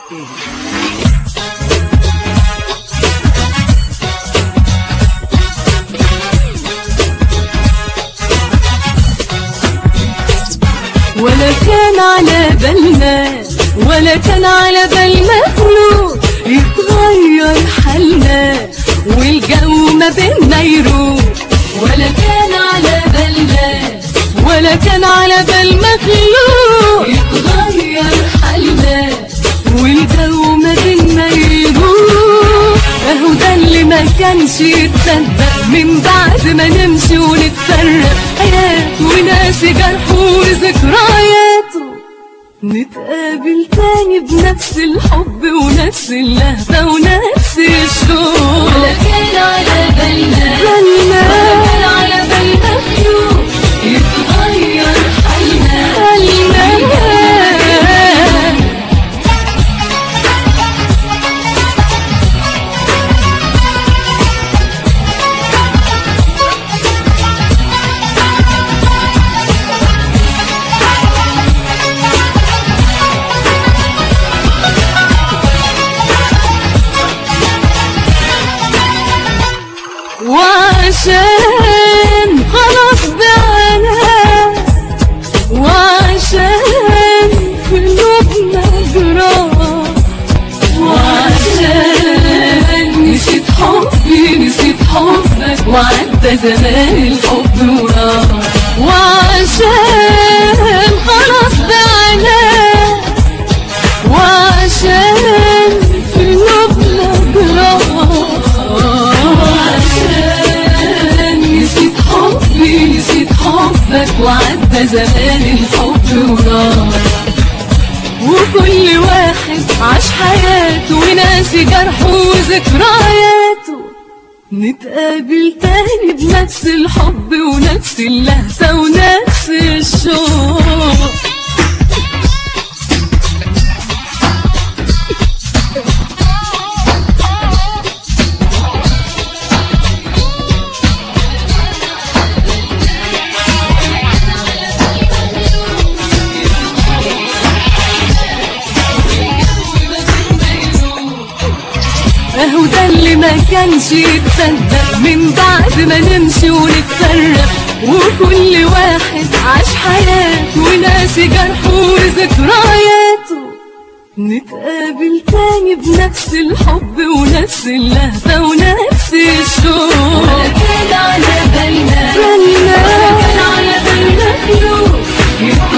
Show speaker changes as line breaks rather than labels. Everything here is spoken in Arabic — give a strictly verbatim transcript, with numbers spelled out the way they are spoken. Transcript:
ولا كان على بالنا ولا كان على بالنا فلوس يتغير حالنا والجو ما بينا يروح. ولا كان على بالنا ولا كان على بال مخلوق يتغير حالنا والجو ما بينا يروح. اهو ده اللي ما كانش يتصدق من بعد ما نمشي ونتفرق، حياة وناس جرح وذكرياته نتقابل تاني بنفس الحب ونفس اللهفة ونفس الشوق.
ولا كان على بالنا ولا كان على بالنا خيوط يتغير حالنا
حالنا. وعشان خلاص بعنا وعشان في قلوبنا جراح وعشان نسيت حبي نسيت حبك وعدى زمان الحب وراح وعشان خلاص بعنا وعشان في قلوبنا جراح نسيت حبك وعدى زمان الحب وراح. وكل واحد عاش حياته وناسي جرحه وذكرياته نتقابل تاني بنفس الحب ونفس اللهفة ونفس الشوق. اهو ده اللي ما كانش يتصدق من بعد ما نمشي ونتفرق. وكل واحد عاش حياته وناسي جرحه وذكرياته نتقابل تاني بنفس الحب ونفس اللهفة ونفس الشوق.
ولا كان على بالنا
ولا
كان على بالنا خيوط